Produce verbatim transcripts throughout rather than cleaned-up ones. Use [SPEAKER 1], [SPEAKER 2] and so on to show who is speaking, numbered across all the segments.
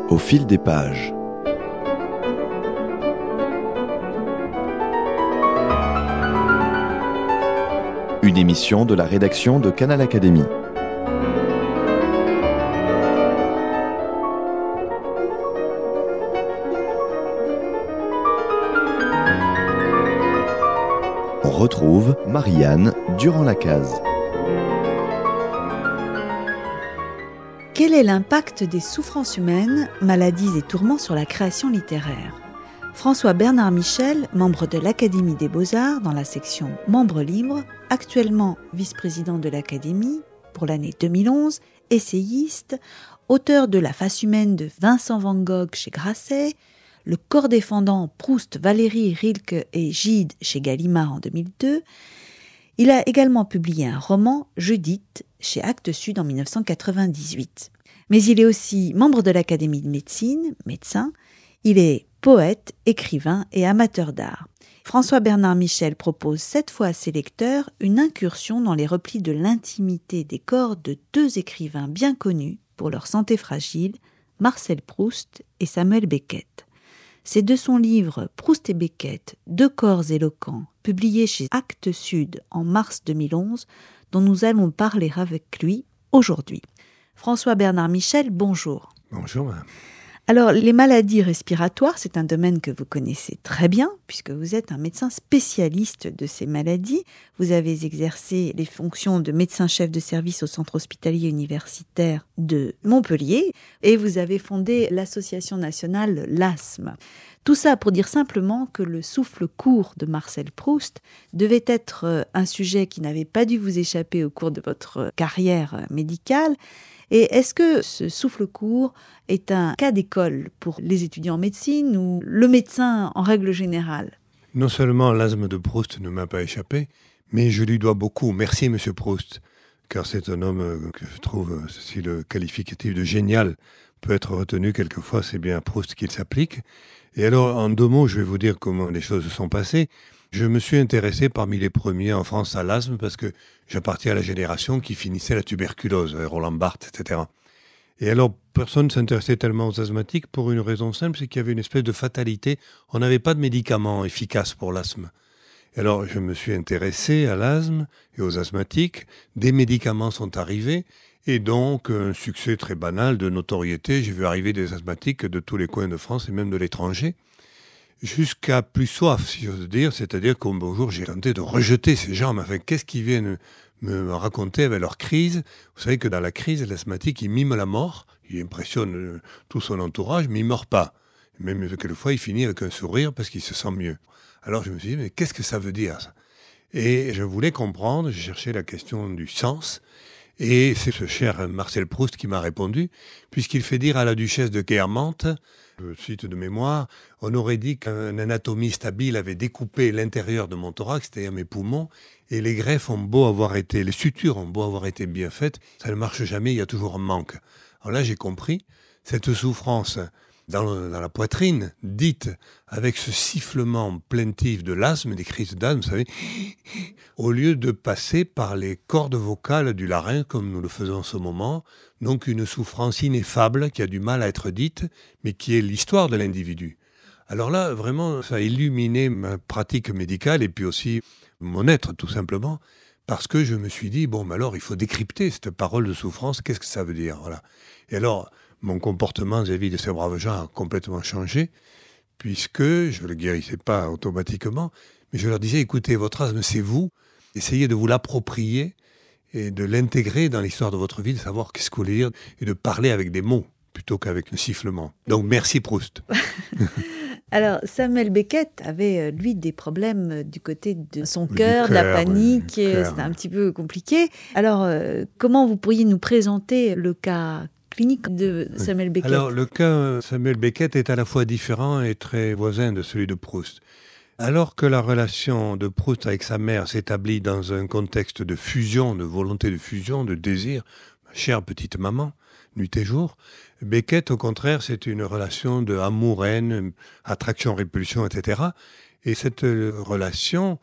[SPEAKER 1] Au fil des pages. Une émission de la rédaction de Canal Académie. On retrouve Marianne durant la case.
[SPEAKER 2] Quel est l'impact des souffrances humaines, maladies et tourments sur la création littéraire ? François Bernard Michel, membre de l'Académie des Beaux-Arts dans la section Membres libres, actuellement vice-président de l'Académie pour l'année deux mille onze, essayiste, auteur de La face humaine de Vincent van Gogh chez Grasset, Le corps défendant Proust, Valéry, Rilke et Gide chez Gallimard en deux mille deux. Il a également publié un roman, Judith, chez Actes Sud en dix-neuf cent quatre-vingt-dix-huit. Mais il est aussi membre de l'Académie de médecine, médecin. Il est poète, écrivain et amateur d'art. François Bernard Michel propose cette fois à ses lecteurs une incursion dans les replis de l'intimité des corps de deux écrivains bien connus pour leur santé fragile, Marcel Proust et Samuel Beckett. C'est de son livre Proust et Beckett, deux corps éloquents, publié chez Actes Sud en mars deux mille onze, dont nous allons parler avec lui aujourd'hui. François Bernard Michel, bonjour.
[SPEAKER 3] Bonjour, madame.
[SPEAKER 2] Alors, les maladies respiratoires, c'est un domaine que vous connaissez très bien, puisque vous êtes un médecin spécialiste de ces maladies. Vous avez exercé les fonctions de médecin-chef de service au centre hospitalier universitaire de Montpellier, et vous avez fondé l'association nationale l'Asthme. Tout ça pour dire simplement que le souffle court de Marcel Proust devait être un sujet qui n'avait pas dû vous échapper au cours de votre carrière médicale. Et est-ce que ce souffle court est un cas d'école pour les étudiants en médecine ou le médecin en règle générale ?
[SPEAKER 3] Non seulement l'asthme de Proust ne m'a pas échappé, mais je lui dois beaucoup. Merci, monsieur Proust, car c'est un homme que je trouve, si le qualificatif de génial peut être retenu quelquefois, c'est bien à Proust qu'il s'applique. Et alors, en deux mots, je vais vous dire comment les choses se sont passées. Je me suis intéressé parmi les premiers en France à l'asthme parce que j'appartiens à la génération qui finissait la tuberculose, Roland Barthes, et cetera. Et alors, personne ne s'intéressait tellement aux asthmatiques pour une raison simple, c'est qu'il y avait une espèce de fatalité. On n'avait pas de médicaments efficaces pour l'asthme. Et alors, je me suis intéressé à l'asthme et aux asthmatiques. Des médicaments sont arrivés et donc un succès très banal de notoriété. J'ai vu arriver des asthmatiques de tous les coins de France et même de l'étranger. Jusqu'à plus soif, si j'ose dire, c'est-à-dire qu'au beau jour, j'ai tenté de rejeter ces gens. Mais enfin, qu'est-ce qu'ils viennent me raconter avec leur crise ? Vous savez que dans la crise, l'asthmatique, il mime la mort, il impressionne tout son entourage, mais il ne meurt pas. Même quelquefois, il finit avec un sourire parce qu'il se sent mieux. Alors je me suis dit, mais qu'est-ce que ça veut dire, ça ? Et je voulais comprendre, j'ai cherché la question du sens, et c'est ce cher Marcel Proust qui m'a répondu, puisqu'il fait dire à la duchesse de Guermantes, je cite de mémoire, on aurait dit qu'un anatomiste habile avait découpé l'intérieur de mon thorax, c'est-à-dire mes poumons, et les greffes ont beau avoir été, les sutures ont beau avoir été bien faites, ça ne marche jamais, il y a toujours un manque. Alors là, j'ai compris, cette souffrance dans, le, dans la poitrine, dite avec ce sifflement plaintif de l'asthme, des crises d'asthme, vous savez, au lieu de passer par les cordes vocales du larynx, comme nous le faisons en ce moment, donc une souffrance ineffable qui a du mal à être dite, mais qui est l'histoire de l'individu. Alors là, vraiment, ça a illuminé ma pratique médicale et puis aussi mon être, tout simplement, parce que je me suis dit, bon, mais alors, il faut décrypter cette parole de souffrance, qu'est-ce que ça veut dire, voilà. Et alors, mon comportement vis-à-vis de ces braves gens a complètement changé, puisque je ne le guérissais pas automatiquement, mais je leur disais, écoutez, votre asthme, c'est vous, essayez de vous l'approprier et de l'intégrer dans l'histoire de votre vie, de savoir qu'est-ce que vous voulez dire, et de parler avec des mots, plutôt qu'avec un sifflement. Donc, merci Proust.
[SPEAKER 2] Alors, Samuel Beckett avait, lui, des problèmes du côté de son cœur, de la panique, oui, c'était un petit peu compliqué. Alors, euh, comment vous pourriez nous présenter le cas clinique de Samuel Beckett ?
[SPEAKER 3] Alors, le cas Samuel Beckett est à la fois différent et très voisin de celui de Proust. Alors que la relation de Proust avec sa mère s'établit dans un contexte de fusion, de volonté de fusion, de désir, ma chère petite maman, nuit et jour, Beckett, au contraire, c'est une relation de amour-haine, attraction-répulsion, et cetera. Et cette relation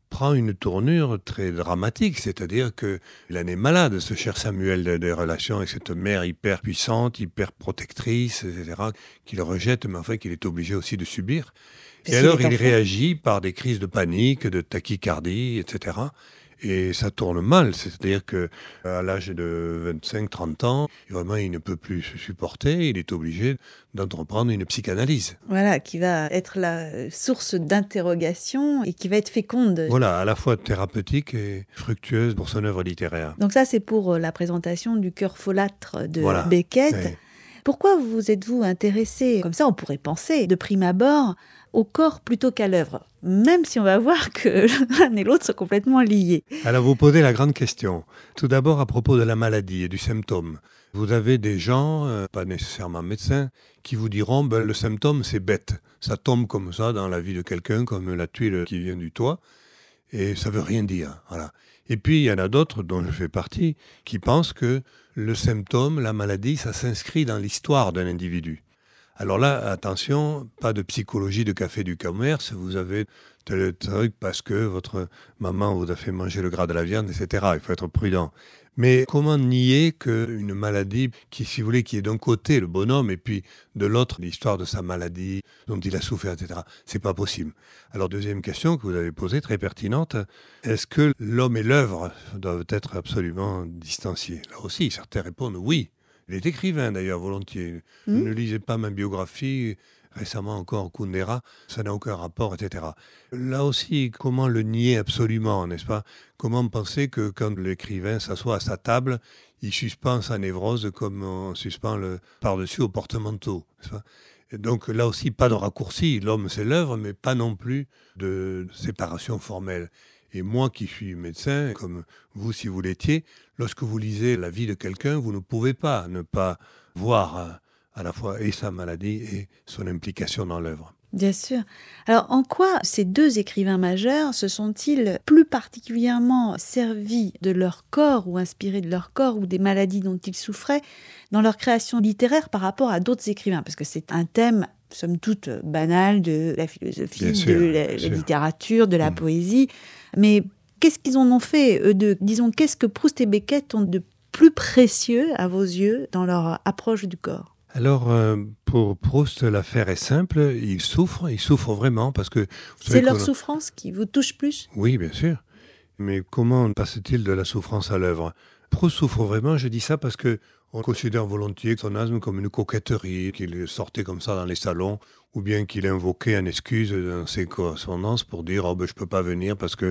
[SPEAKER 3] prend une tournure très dramatique, c'est-à-dire qu'il en est malade, ce cher Samuel, des relations avec cette mère hyper puissante, hyper protectrice, et cetera, qu'il rejette, mais enfin qu'il est obligé aussi de subir. Et alors, il réagit par des crises de panique, de tachycardie, et cetera. Et ça tourne mal, c'est-à-dire que à l'âge de vingt-cinq trente ans, vraiment, il ne peut plus se supporter, il est obligé d'entreprendre une psychanalyse.
[SPEAKER 2] Voilà, qui va être la source d'interrogation et qui va être féconde.
[SPEAKER 3] Voilà, à la fois thérapeutique et fructueuse pour son œuvre littéraire.
[SPEAKER 2] Donc ça, c'est pour la présentation du cœur folâtre de
[SPEAKER 3] voilà.
[SPEAKER 2] Beckett.
[SPEAKER 3] Oui.
[SPEAKER 2] Pourquoi vous êtes-vous intéressé, comme ça on pourrait penser, de prime abord, au corps plutôt qu'à l'œuvre, même si on va voir que l'un et l'autre sont complètement liés.
[SPEAKER 3] Alors vous posez la grande question. Tout d'abord à propos de la maladie et du symptôme. Vous avez des gens, euh, pas nécessairement médecins, qui vous diront ben, le symptôme c'est bête. Ça tombe comme ça dans la vie de quelqu'un, comme la tuile qui vient du toit, et ça veut rien dire. Voilà. Et puis il y en a d'autres, dont je fais partie, qui pensent que le symptôme, la maladie, ça s'inscrit dans l'histoire d'un individu. Alors là, attention, pas de psychologie de café du commerce, vous avez tel truc parce que votre maman vous a fait manger le gras de la viande, et cetera. Il faut être prudent. Mais comment nier qu'une maladie qui, si vous voulez, qui est d'un côté le bonhomme et puis de l'autre l'histoire de sa maladie dont il a souffert, et cetera. C'est pas possible. Alors deuxième question que vous avez posée, très pertinente, est-ce que l'homme et l'œuvre doivent être absolument distanciés? Là aussi, certains répondent oui. Il est écrivain d'ailleurs, volontiers. Mmh. Ne lisez pas ma biographie, récemment encore Kundera, ça n'a aucun rapport, et cetera. Là aussi, comment le nier absolument, n'est-ce pas? Comment penser que quand l'écrivain s'assoit à sa table, il suspend sa névrose comme on suspend le par-dessus au porte-manteau, n'est-ce pas? Et donc là aussi, pas de raccourci, l'homme c'est l'œuvre, mais pas non plus de séparation formelle. Et moi qui suis médecin, comme vous si vous l'étiez, lorsque vous lisez la vie de quelqu'un, vous ne pouvez pas ne pas voir à la fois et sa maladie et son implication dans l'œuvre.
[SPEAKER 2] Bien sûr. Alors en quoi ces deux écrivains majeurs se sont-ils plus particulièrement servis de leur corps ou inspirés de leur corps ou des maladies dont ils souffraient dans leur création littéraire par rapport à d'autres écrivains? Parce que c'est un thème somme toute banal de la philosophie,
[SPEAKER 3] bien
[SPEAKER 2] de
[SPEAKER 3] sûr,
[SPEAKER 2] la, la littérature, de la mmh. poésie. Mais qu'est-ce qu'ils en ont fait, eux deux? Disons, qu'est-ce que Proust et Beckett ont de plus précieux, à vos yeux, dans leur approche du corps?
[SPEAKER 3] Alors, euh, pour Proust, l'affaire est simple. Il souffre, il souffre vraiment parce que...
[SPEAKER 2] C'est leur souffrance qui vous touche plus?
[SPEAKER 3] Oui, bien sûr. Mais comment passe-t-il de la souffrance à l'œuvre? Proust souffre vraiment, je dis ça parce que on considère volontiers son asthme comme une coquetterie, qu'il sortait comme ça dans les salons, ou bien qu'il invoquait en excuse dans ses correspondances pour dire « Oh ben je peux pas venir parce que... »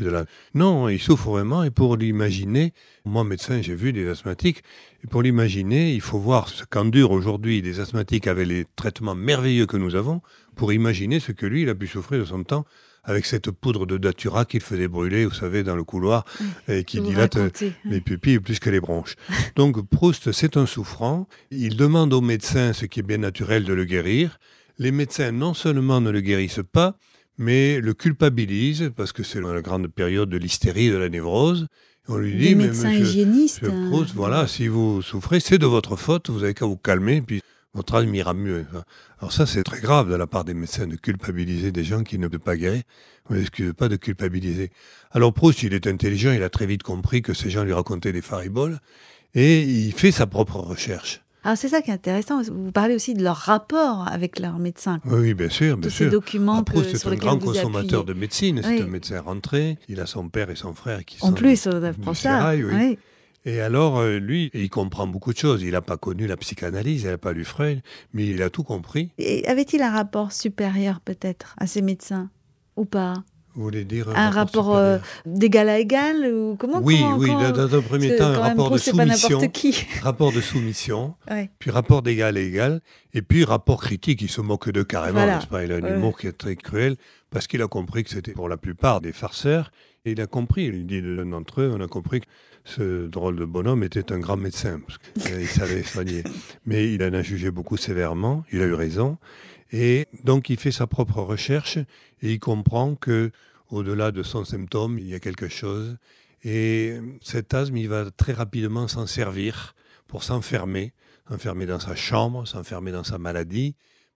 [SPEAKER 3] Non, il souffre vraiment et pour l'imaginer, moi médecin j'ai vu des asthmatiques, et pour l'imaginer, il faut voir ce qu'endurent aujourd'hui des asthmatiques avec les traitements merveilleux que nous avons, pour imaginer ce que lui il a pu souffrir de son temps, avec cette poudre de datura qu'il faisait brûler, vous savez, dans le couloir, oui, et qui dilate racontez, les pupilles plus que les bronches. Donc Proust, c'est un souffrant. Il demande aux médecins, ce qui est bien naturel, de le guérir. Les médecins, non seulement ne le guérissent pas, mais le culpabilisent, parce que c'est la grande période de l'hystérie, de la névrose. On lui dit,
[SPEAKER 2] des
[SPEAKER 3] mais
[SPEAKER 2] médecins
[SPEAKER 3] monsieur,
[SPEAKER 2] hygiénistes.
[SPEAKER 3] monsieur Proust, voilà, si vous souffrez, c'est de votre faute, vous avez qu'à vous calmer, puis votre âme ira mieux. Alors ça, c'est très grave de la part des médecins de culpabiliser des gens qui ne peuvent pas guérir. On ne l'excuse pas de culpabiliser. Alors Proust, il est intelligent, il a très vite compris que ces gens lui racontaient des fariboles, et il fait sa propre recherche.
[SPEAKER 2] Alors c'est ça qui est intéressant, vous parlez aussi de leur rapport avec leurs médecins.
[SPEAKER 3] Oui, bien sûr, bien
[SPEAKER 2] Tous
[SPEAKER 3] sûr.
[SPEAKER 2] ces documents
[SPEAKER 3] que, Proust,
[SPEAKER 2] sur
[SPEAKER 3] c'est un grand consommateur
[SPEAKER 2] appuyez.
[SPEAKER 3] de médecine,
[SPEAKER 2] oui.
[SPEAKER 3] c'est un médecin rentré, il a son père et son frère qui
[SPEAKER 2] en
[SPEAKER 3] sont...
[SPEAKER 2] En plus, on apprend ça.
[SPEAKER 3] Sérail, oui.
[SPEAKER 2] Oui.
[SPEAKER 3] Et alors, euh, lui, il comprend beaucoup de choses. Il n'a pas connu la psychanalyse, il n'a pas lu Freud, mais il a tout compris.
[SPEAKER 2] Et avait-il un rapport supérieur, peut-être, à ces médecins, ou pas?
[SPEAKER 3] Vous voulez dire un,
[SPEAKER 2] un rapport, rapport euh, d'égal à égal ou comment?
[SPEAKER 3] Oui,
[SPEAKER 2] comment,
[SPEAKER 3] oui,
[SPEAKER 2] comment...
[SPEAKER 3] dans un premier temps, un rapport de soumission,
[SPEAKER 2] qui.
[SPEAKER 3] rapport de soumission,
[SPEAKER 2] ouais.
[SPEAKER 3] puis rapport d'égal à égal, et puis rapport critique, il se moque d'eux carrément,
[SPEAKER 2] voilà.
[SPEAKER 3] n'est-ce pas? Il a un
[SPEAKER 2] ouais.
[SPEAKER 3] humour qui est très cruel, parce qu'il a compris que c'était pour la plupart des farceurs, et il a compris, il dit l'un d'entre eux, on a compris que ce drôle de bonhomme était un grand médecin, parce qu'il savait soigner. Mais il en a jugé beaucoup sévèrement, il a eu raison, et donc il fait sa propre recherche, et il comprend que au-delà de son symptôme, il y a quelque chose. Et cet asthme, il va très rapidement s'en servir pour s'enfermer, s'enfermer dans sa chambre, s'enfermer dans sa maladie,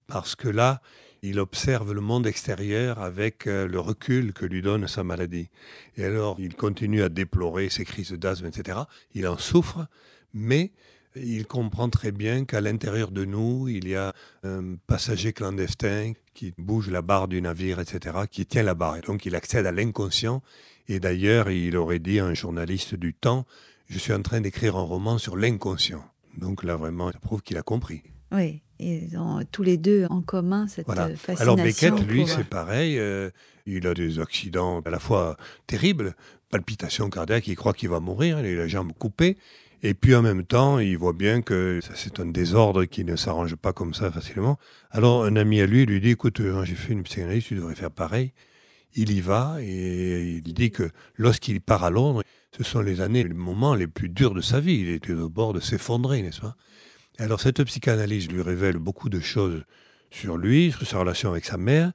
[SPEAKER 3] parce que là, il observe le monde extérieur avec euh, le recul que lui donne sa maladie. Et alors, il continue à déplorer ses crises d'asthme, et cetera. Il en souffre, mais il comprend très bien qu'à l'intérieur de nous, il y a un passager clandestin qui bouge la barre du navire, et cetera, qui tient la barre. Et donc, il accède à l'inconscient. Et d'ailleurs, il aurait dit à un journaliste du Temps, « Je suis en train d'écrire un roman sur l'inconscient ». Donc là, vraiment, ça prouve qu'il a compris.
[SPEAKER 2] Oui, ils ont tous les deux en commun cette
[SPEAKER 3] Voilà.
[SPEAKER 2] fascination.
[SPEAKER 3] Alors Beckett, lui,
[SPEAKER 2] pour...
[SPEAKER 3] c'est pareil. Euh, il a des accidents à la fois terribles, palpitations cardiaques, il croit qu'il va mourir, il a la jambe coupée. Et puis en même temps, il voit bien que ça, c'est un désordre qui ne s'arrange pas comme ça facilement. Alors un ami à lui lui dit, écoute, j'ai fait une psychanalyse, tu devrais faire pareil. Il y va et il dit que lorsqu'il part à Londres, ce sont les années, les moments les plus durs de sa vie. Il était au bord de s'effondrer, n'est-ce pas ? Alors cette psychanalyse lui révèle beaucoup de choses sur lui, sur sa relation avec sa mère,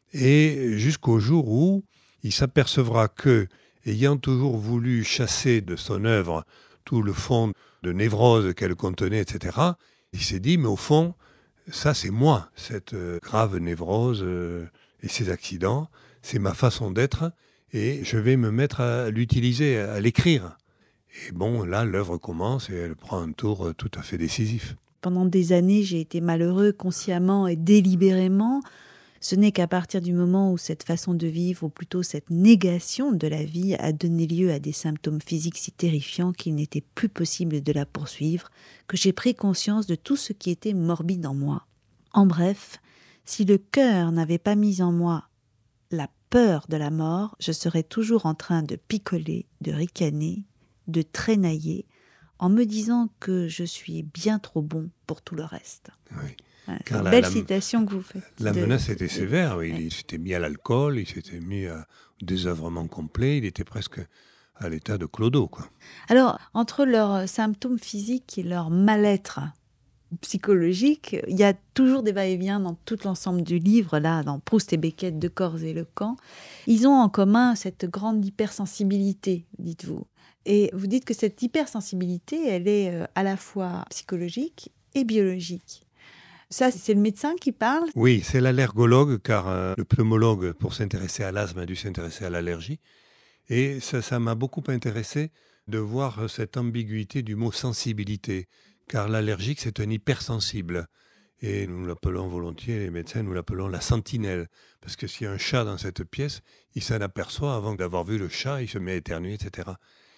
[SPEAKER 3] et jusqu'au jour où il s'apercevra que, ayant toujours voulu chasser de son œuvre tout le fond de névrose qu'elle contenait, et cetera, il s'est dit, mais au fond, ça c'est moi, cette grave névrose euh, et ces accidents, c'est ma façon d'être, et je vais me mettre à l'utiliser, à l'écrire. Et bon, là, l'œuvre commence et elle prend un tour tout à fait décisif.
[SPEAKER 2] Pendant des années, j'ai été malheureux consciemment et délibérément. Ce n'est qu'à partir du moment où cette façon de vivre, ou plutôt cette négation de la vie, a donné lieu à des symptômes physiques si terrifiants qu'il n'était plus possible de la poursuivre, que j'ai pris conscience de tout ce qui était morbide en moi. En bref, si le cœur n'avait pas mis en moi la peur de la mort, je serais toujours en train de picoler, de ricaner, de traînailler, en me disant que je suis bien trop bon pour tout le reste.
[SPEAKER 3] Oui.
[SPEAKER 2] Voilà, c'est
[SPEAKER 3] Car
[SPEAKER 2] une
[SPEAKER 3] la-
[SPEAKER 2] belle
[SPEAKER 3] la-
[SPEAKER 2] citation que vous faites.
[SPEAKER 3] La
[SPEAKER 2] de-
[SPEAKER 3] menace était
[SPEAKER 2] de-
[SPEAKER 3] sévère, oui.
[SPEAKER 2] ouais.
[SPEAKER 3] Il s'était mis à l'alcool, il s'était mis à désœuvrement complet, il était presque à l'état de clodo, quoi.
[SPEAKER 2] Alors, entre leurs symptômes physiques et leur mal-être psychologique, il y a toujours des va-et-vient dans tout l'ensemble du livre, là, dans Proust et Beckett, De Corps et Le Camp. Ils ont en commun cette grande hypersensibilité, dites-vous. Et vous dites que cette hypersensibilité, elle est euh, à la fois psychologique et biologique. Ça, c'est le médecin qui parle.
[SPEAKER 3] Oui, c'est l'allergologue, car euh, le pneumologue, pour s'intéresser à l'asthme, a dû s'intéresser à l'allergie. Et ça, ça m'a beaucoup intéressé de voir cette ambiguïté du mot sensibilité, car l'allergique, c'est un hypersensible. Et nous l'appelons volontiers, les médecins, nous l'appelons la sentinelle. Parce que s'il y a un chat dans cette pièce, il s'en aperçoit avant d'avoir vu le chat, il se met à éternuer, et cetera.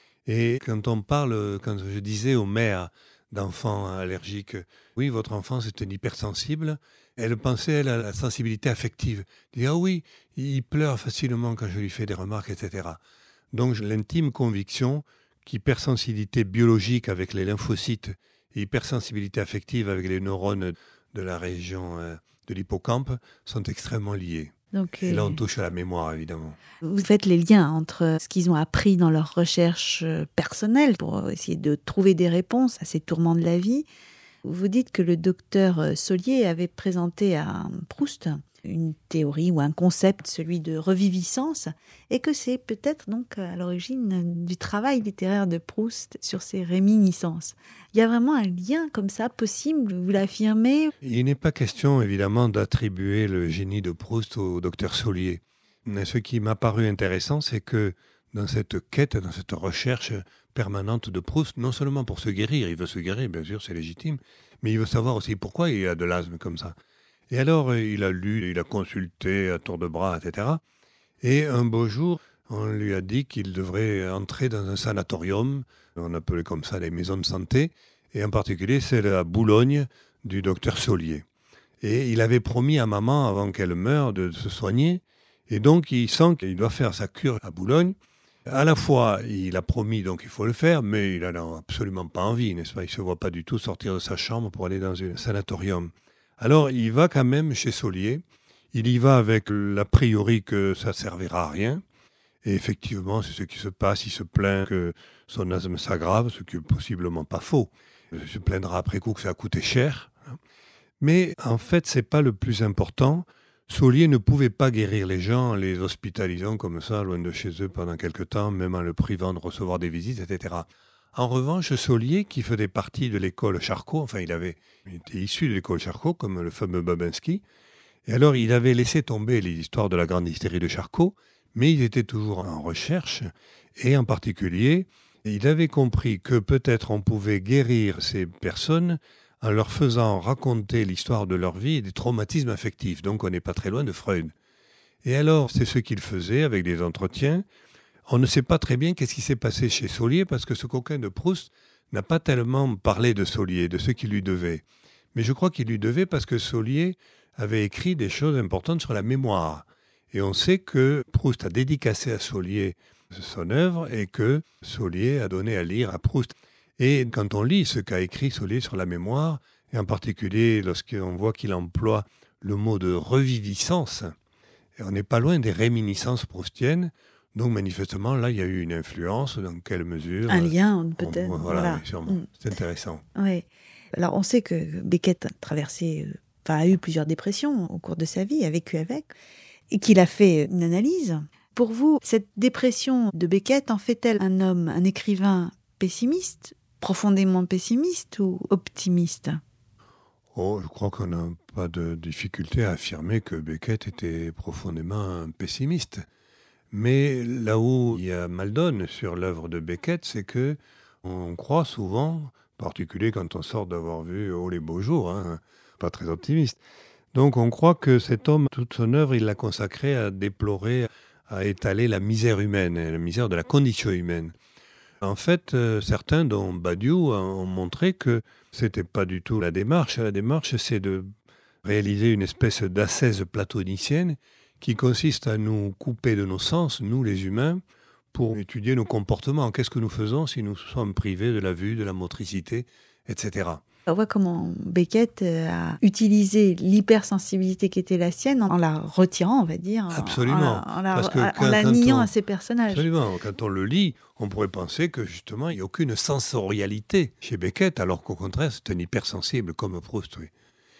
[SPEAKER 3] Et quand on parle, quand je disais aux mères d'enfants allergiques, oui, votre enfant c'est un hypersensible, elle pensait, elle, à la sensibilité affective. Elle dit, ah oui, il pleure facilement quand je lui fais des remarques, et cetera. Donc l'intime conviction qu'hypersensibilité biologique avec les lymphocytes et hypersensibilité affective avec les neurones de la région euh, de l'hippocampe sont extrêmement liés.
[SPEAKER 2] Donc,
[SPEAKER 3] Et là, on
[SPEAKER 2] euh,
[SPEAKER 3] touche à la mémoire, évidemment.
[SPEAKER 2] vous faites les liens entre ce qu'ils ont appris dans leurs recherches euh, personnelles pour essayer de trouver des réponses à ces tourments de la vie. Vous dites que le docteur euh, Solier avait présenté à Proust une théorie ou un concept, celui de reviviscence, et que c'est peut-être donc à l'origine du travail littéraire de Proust sur ces réminiscences. Il y a vraiment un lien comme ça possible, vous l'affirmez?
[SPEAKER 3] Il n'est pas question, évidemment, d'attribuer le génie de Proust au docteur Solier. Mais ce qui m'a paru intéressant, c'est que dans cette quête, dans cette recherche permanente de Proust, non seulement pour se guérir, il veut se guérir, bien sûr, c'est légitime, mais il veut savoir aussi pourquoi il a de l'asthme comme ça. Et alors, il a lu, il a consulté à tour de bras, et cetera. Et un beau jour, on lui a dit qu'il devrait entrer dans un sanatorium, on appelait comme ça les maisons de santé, et en particulier celle à Boulogne du docteur Solier. Et il avait promis à maman, avant qu'elle meure, de se soigner, et donc il sent qu'il doit faire sa cure à Boulogne. À la fois, il a promis, donc il faut le faire, mais il n'en a absolument pas envie, n'est-ce pas? Il ne se voit pas du tout sortir de sa chambre pour aller dans un sanatorium. Alors, il va quand même chez Solier. Il y va avec l'a priori que ça ne servira à rien. Et effectivement, c'est ce qui se passe. Il se plaint que son asthme s'aggrave, ce qui n'est possiblement pas faux. Il se plaindra après coup que ça a coûté cher. Mais en fait, ce n'est pas le plus important. Solier ne pouvait pas guérir les gens en les hospitalisant comme ça, loin de chez eux pendant quelque temps, même en le privant de recevoir des visites, et cetera. En revanche, Saulier, qui faisait partie de l'école Charcot, enfin il avait il était issu de l'école Charcot, comme le fameux Babinski, et alors il avait laissé tomber les histoires de la grande hystérie de Charcot, mais il était toujours en recherche, et en particulier, il avait compris que peut-être on pouvait guérir ces personnes en leur faisant raconter l'histoire de leur vie et des traumatismes affectifs. Donc on n'est pas très loin de Freud. Et alors, c'est ce qu'il faisait avec des entretiens. On ne sait pas très bien qu'est-ce qui s'est passé chez Saulier, parce que ce coquin de Proust n'a pas tellement parlé de Saulier, de ce qu'il lui devait. Mais je crois qu'il lui devait parce que Saulier avait écrit des choses importantes sur la mémoire. Et on sait que Proust a dédicacé à Saulier son œuvre et que Saulier a donné à lire à Proust. Et quand on lit ce qu'a écrit Saulier sur la mémoire, et en particulier lorsqu'on voit qu'il emploie le mot de reviviscence, et on n'est pas loin des réminiscences proustiennes. Donc manifestement, là, il y a eu une influence. Dans quelle mesure?
[SPEAKER 2] Un lien, peut-être.
[SPEAKER 3] On, voilà,
[SPEAKER 2] voilà.
[SPEAKER 3] Oui, sûrement.
[SPEAKER 2] Mm.
[SPEAKER 3] C'est intéressant.
[SPEAKER 2] Oui. Alors, on sait que Beckett a traversé, enfin, a eu plusieurs dépressions au cours de sa vie, a vécu avec, et qu'il a fait une analyse. Pour vous, cette dépression de Beckett en fait-elle un homme, un écrivain pessimiste, profondément pessimiste ou optimiste?
[SPEAKER 3] Oh, je crois qu'on n'a pas de difficulté à affirmer que Beckett était profondément pessimiste. Mais là où il y a mal donne sur l'œuvre de Beckett, c'est que on croit souvent, en particulier quand on sort d'avoir vu « Oh les beaux jours hein, », pas très optimiste. Donc on croit que cet homme, toute son œuvre, il l'a consacrée à déplorer, à étaler la misère humaine, la misère de la condition humaine. En fait, euh, certains, dont Badiou, ont montré que c'était pas du tout la démarche. La démarche, c'est de réaliser une espèce d'ascèse platonicienne qui consiste à nous couper de nos sens, nous les humains, pour étudier nos comportements. Qu'est-ce que nous faisons si nous sommes privés de la vue, de la motricité, et cetera.
[SPEAKER 2] On voit comment Beckett a utilisé l'hypersensibilité qui était la sienne en la retirant, on va dire.
[SPEAKER 3] Absolument.
[SPEAKER 2] En la, en la,
[SPEAKER 3] Parce que
[SPEAKER 2] en
[SPEAKER 3] quand,
[SPEAKER 2] la
[SPEAKER 3] quand
[SPEAKER 2] niant
[SPEAKER 3] on,
[SPEAKER 2] à ses personnages.
[SPEAKER 3] Absolument. Quand on le lit, on pourrait penser que justement, il n'y a aucune sensorialité chez Beckett, alors qu'au contraire, c'est un hypersensible comme Proust, oui.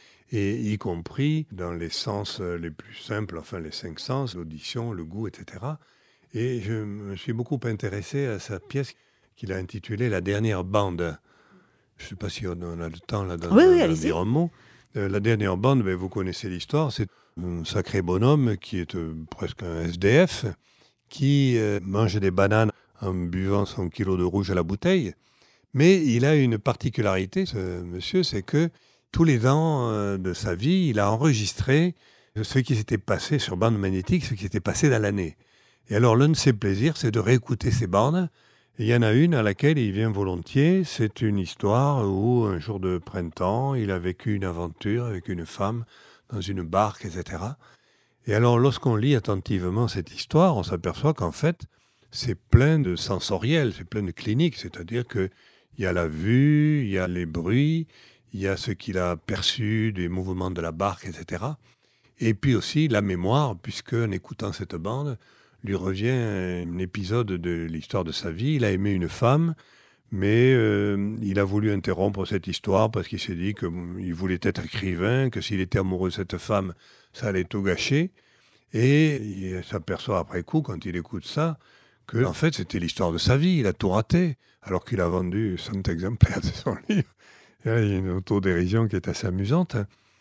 [SPEAKER 3] Et y compris dans les sens les plus simples, enfin les cinq sens, l'audition, le goût, et cetera. Et je me suis beaucoup intéressé à sa pièce qu'il a intitulée « La dernière bande ». Je ne sais pas si on a le temps là d'en
[SPEAKER 2] oui, oui,
[SPEAKER 3] dire un mot. Euh, la dernière bande, ben, vous connaissez l'histoire, c'est un sacré bonhomme qui est euh, presque un S D F, qui euh, mange des bananes en buvant son kilo de rouge à la bouteille. Mais il a une particularité, ce monsieur, c'est que tous les ans euh, de sa vie, il a enregistré ce qui s'était passé sur bande magnétique, ce qui s'était passé dans l'année. Et alors, l'un de ses plaisirs, c'est de réécouter ces bandes. Et il y en a une à laquelle il vient volontiers. C'est une histoire où, un jour de printemps, il a vécu une aventure avec une femme dans une barque, et cetera. Et alors, lorsqu'on lit attentivement cette histoire, on s'aperçoit qu'en fait, c'est plein de sensoriel, c'est plein de clinique. C'est-à-dire qu'il y a la vue, il y a les bruits, il y a ce qu'il a perçu des mouvements de la barque, et cetera. Et puis aussi la mémoire, puisque en écoutant cette bande, lui revient un épisode de l'histoire de sa vie. Il a aimé une femme, mais euh, il a voulu interrompre cette histoire parce qu'il s'est dit qu'il voulait être écrivain, que s'il était amoureux de cette femme, ça allait tout gâcher. Et il s'aperçoit après coup, quand il écoute ça, que en fait c'était l'histoire de sa vie. Il a tout raté, alors qu'il a vendu cent exemplaires de son livre. Et là, il y a une autodérision qui est assez amusante.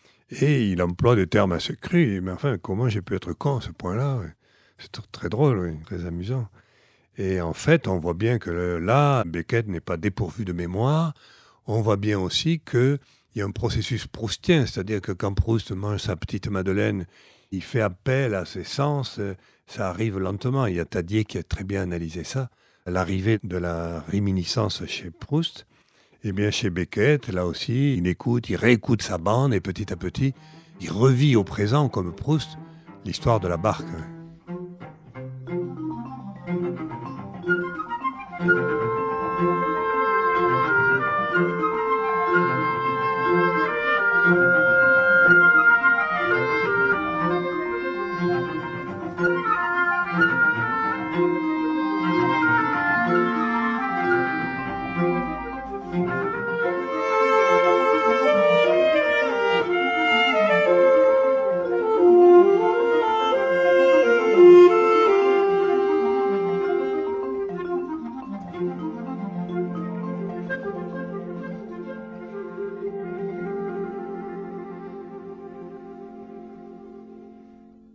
[SPEAKER 3] Et il emploie des termes assez crus. Mais enfin, comment j'ai pu être con à ce point-là? C'est très drôle, oui, très amusant. Et en fait, on voit bien que là, Beckett n'est pas dépourvu de mémoire. On voit bien aussi qu'il y a un processus proustien, c'est-à-dire que quand Proust mange sa petite Madeleine, il fait appel à ses sens, ça arrive lentement. Il y a Tadier qui a très bien analysé ça, l'arrivée de la réminiscence chez Proust. Eh bien, chez Beckett, là aussi, il écoute, il réécoute sa bande et petit à petit, il revit au présent, comme Proust, l'histoire de la barque.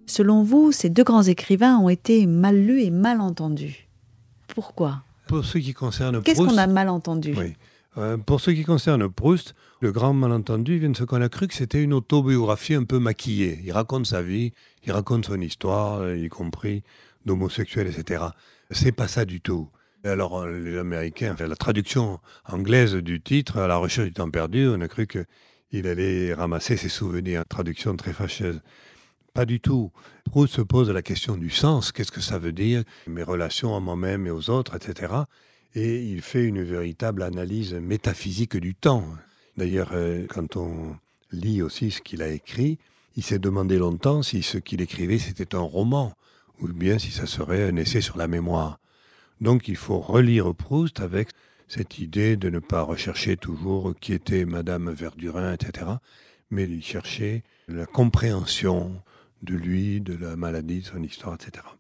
[SPEAKER 2] Selon vous, ces deux grands écrivains ont été mal lus et mal entendus. Pourquoi ?
[SPEAKER 3] Pour ce qui concerne
[SPEAKER 2] Qu'est-ce
[SPEAKER 3] Proust,
[SPEAKER 2] qu'on a mal entendu ?
[SPEAKER 3] Oui. Euh, pour ce qui concerne Proust, le grand malentendu vient de ce qu'on a cru que c'était une autobiographie un peu maquillée. Il raconte sa vie, il raconte son histoire, y compris d'homosexuels, et cetera. C'est pas ça du tout. Alors, les Américains, enfin, la traduction anglaise du titre, À la recherche du temps perdu, on a cru qu'il allait ramasser ses souvenirs. Traduction très fâcheuse. Pas du tout. Proust se pose la question du sens. Qu'est-ce que ça veut dire ? Mes relations à moi-même et aux autres, et cetera. Et il fait une véritable analyse métaphysique du temps. D'ailleurs, euh, quand on lit aussi ce qu'il a écrit, il s'est demandé longtemps si ce qu'il écrivait, c'était un roman, ou bien si ça serait un essai sur la mémoire. Donc il faut relire Proust avec cette idée de ne pas rechercher toujours qui était Madame Verdurin, et cetera, mais de chercher la compréhension de lui, de la maladie, de son histoire, et cetera.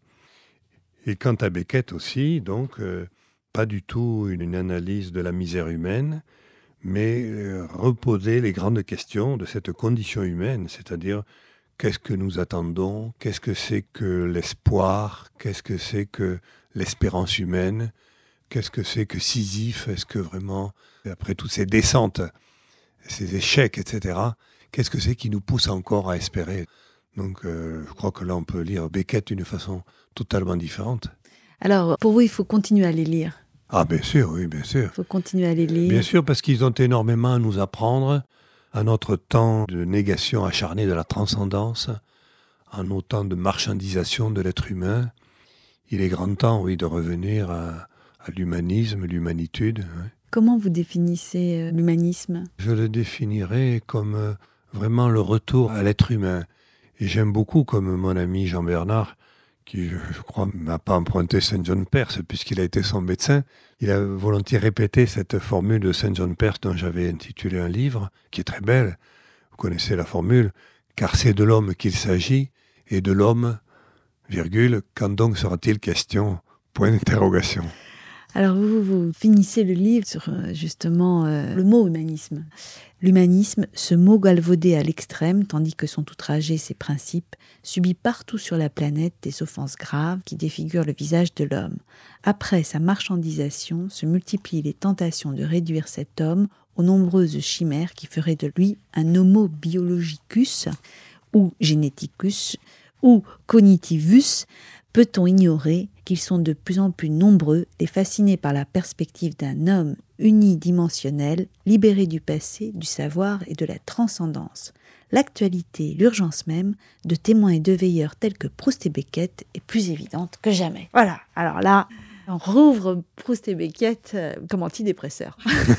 [SPEAKER 3] Et quant à Beckett aussi, donc, euh, pas du tout une analyse de la misère humaine, mais euh, reposer les grandes questions de cette condition humaine, c'est-à-dire qu'est-ce que nous attendons, qu'est-ce que c'est que l'espoir, qu'est-ce que c'est que l'espérance humaine, qu'est-ce que c'est que Sisyphe, est-ce que vraiment, après toutes ces descentes, ces échecs, et cetera, qu'est-ce que c'est qui nous pousse encore à espérer ? Donc euh, je crois que là on peut lire Beckett d'une façon totalement différente.
[SPEAKER 2] Alors, pour vous, il faut continuer à les lire.
[SPEAKER 3] Ah bien sûr, oui, bien sûr.
[SPEAKER 2] Il faut continuer à les lire.
[SPEAKER 3] Bien sûr, parce qu'ils ont énormément à nous apprendre à notre temps de négation acharnée de la transcendance, à nos temps de marchandisation de l'être humain. Il est grand temps, oui, de revenir à, à l'humanisme, l'humanitude. Oui.
[SPEAKER 2] Comment vous définissez l'humanisme ?
[SPEAKER 3] Je le définirais comme euh, vraiment le retour à l'être humain. Et j'aime beaucoup, comme mon ami Jean Bernard, qui, je crois, n'a pas emprunté Saint John Perse, puisqu'il a été son médecin, il a volontiers répété cette formule de Saint John Perse dont j'avais intitulé un livre, qui est très belle. Vous connaissez la formule, car c'est de l'homme qu'il s'agit, et de l'homme, virgule, quand donc sera-t-il question ? Point d'interrogation.
[SPEAKER 2] Alors vous, vous finissez le livre sur justement euh, le mot humanisme. L'humanisme, ce mot galvaudé à l'extrême, tandis que sont outragés ses principes, subit partout sur la planète des offenses graves qui défigurent le visage de l'homme. Après sa marchandisation, se multiplient les tentations de réduire cet homme aux nombreuses chimères qui feraient de lui un homo biologicus ou geneticus ou cognitivus. Peut-on ignorer qu'ils sont de plus en plus nombreux et fascinés par la perspective d'un homme unidimensionnel, libéré du passé, du savoir et de la transcendance ? L'actualité, l'urgence même, de témoins et de veilleurs tels que Proust et Beckett est plus évidente que jamais. Voilà, alors là, on rouvre Proust et Beckett comme antidépresseurs.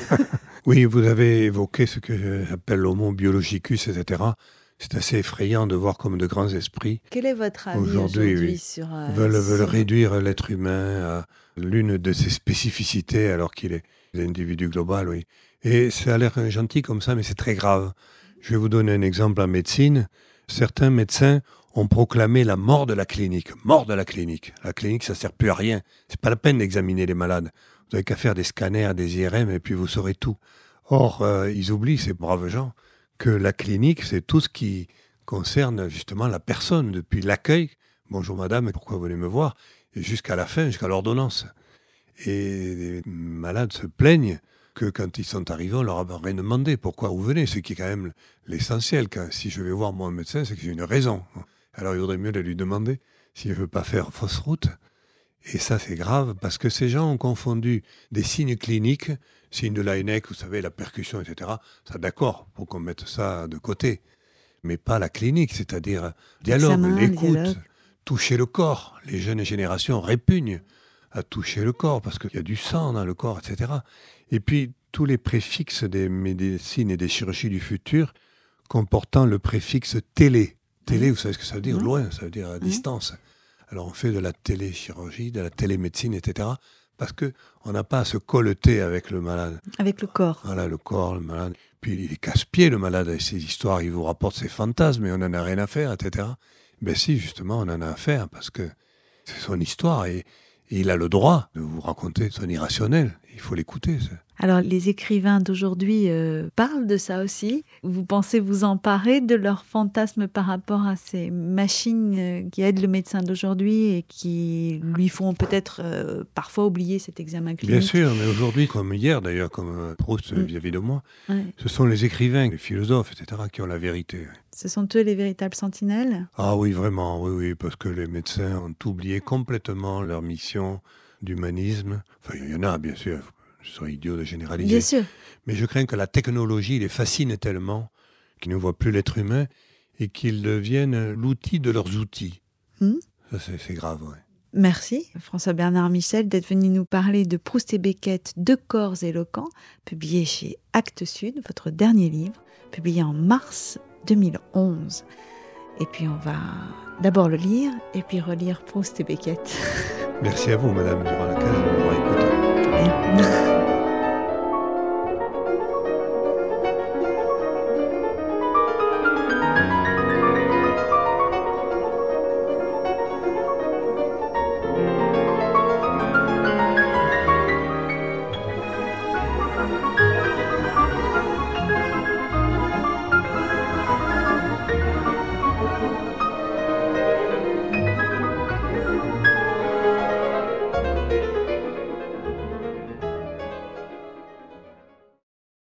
[SPEAKER 3] Oui, vous avez évoqué ce que j'appelle l'homo biologicus, et cetera. C'est assez effrayant de voir comme de grands esprits
[SPEAKER 2] Quel est votre avis
[SPEAKER 3] aujourd'hui,
[SPEAKER 2] aujourd'hui
[SPEAKER 3] oui,
[SPEAKER 2] sur... Euh,
[SPEAKER 3] veulent,
[SPEAKER 2] sur...
[SPEAKER 3] veulent réduire l'être humain à l'une de ses spécificités alors qu'il est l'individu global, oui. Et ça a l'air gentil comme ça, mais c'est très grave. Je vais vous donner un exemple en médecine. Certains médecins ont proclamé la mort de la clinique. Mort de la clinique. La clinique, ça ne sert plus à rien. C'est pas la peine d'examiner les malades. Vous n'avez qu'à faire des scanners, des I R M, et puis vous saurez tout. Or, euh, ils oublient, ces braves gens, que la clinique, c'est tout ce qui concerne justement la personne, depuis l'accueil, bonjour madame, pourquoi vous venez me voir, et jusqu'à la fin, jusqu'à l'ordonnance. Et les malades se plaignent que quand ils sont arrivés, on leur a rien demandé, pourquoi vous venez, ce qui est quand même l'essentiel. Quand, si je vais voir mon médecin, c'est que j'ai une raison. Alors il vaudrait mieux de lui demander s'il ne veut pas faire fausse route. Et ça, c'est grave, parce que ces gens ont confondu des signes cliniques, signes de Laennec, vous savez, la percussion, et cetera. Ça, d'accord, pour qu'on mette ça de côté. Mais pas la clinique, c'est-à-dire dialogue,
[SPEAKER 2] Examen,
[SPEAKER 3] l'écoute,
[SPEAKER 2] dialogue.
[SPEAKER 3] Toucher le corps. Les jeunes générations répugnent à toucher le corps, parce qu'il y a du sang dans le corps, et cetera. Et puis, tous les préfixes des médecines et des chirurgies du futur comportant le préfixe télé. Télé, vous savez ce que ça veut dire ?
[SPEAKER 2] Oui.
[SPEAKER 3] Loin, ça veut dire à
[SPEAKER 2] Oui.
[SPEAKER 3] distance. Alors on fait de la téléchirurgie, de la télémédecine, et cetera. Parce qu'on n'a pas à se colleter avec le malade.
[SPEAKER 2] Avec le corps.
[SPEAKER 3] Voilà, le corps, le malade. Puis il est casse-pied, le malade, avec ses histoires. Il vous rapporte ses fantasmes, mais on n'en a rien à faire, et cetera. Ben si, justement, on en a à faire, parce que c'est son histoire. Et, et il a le droit de vous raconter son irrationnel. il faut l'écouter. Ça.
[SPEAKER 2] Alors, les écrivains d'aujourd'hui euh, parlent de ça aussi. Vous pensez vous emparer de leurs fantasmes par rapport à ces machines euh, qui aident le médecin d'aujourd'hui et qui lui font peut-être euh, parfois oublier cet examen clinique?
[SPEAKER 3] Bien sûr, mais aujourd'hui, comme hier d'ailleurs, comme euh, Proust mm. vis-à-vis de moi,
[SPEAKER 2] ouais.
[SPEAKER 3] ce sont les écrivains, les philosophes, et cetera, qui ont la vérité. Ouais.
[SPEAKER 2] Ce sont eux les véritables sentinelles?
[SPEAKER 3] Ah oui, vraiment, oui, oui, parce que les médecins ont oublié complètement leur mission d'humanisme. Enfin, il y en a, bien sûr. Je serais idiot de généraliser.
[SPEAKER 2] Bien sûr.
[SPEAKER 3] Mais je crains que la technologie les fascine tellement qu'ils ne voient plus l'être humain et qu'ils deviennent l'outil de leurs outils. Mmh. Ça, c'est, c'est grave, ouais.
[SPEAKER 2] Merci, François-Bernard Michel, d'être venu nous parler de Proust et Beckett, Deux corps éloquents, publié chez Actes Sud, votre dernier livre, publié en mars deux mille onze. Et puis, on va d'abord le lire et puis relire Proust et Beckett.
[SPEAKER 3] Merci à vous, Madame Durand-Lacaze, de m'avoir écouté.
[SPEAKER 2] Oui.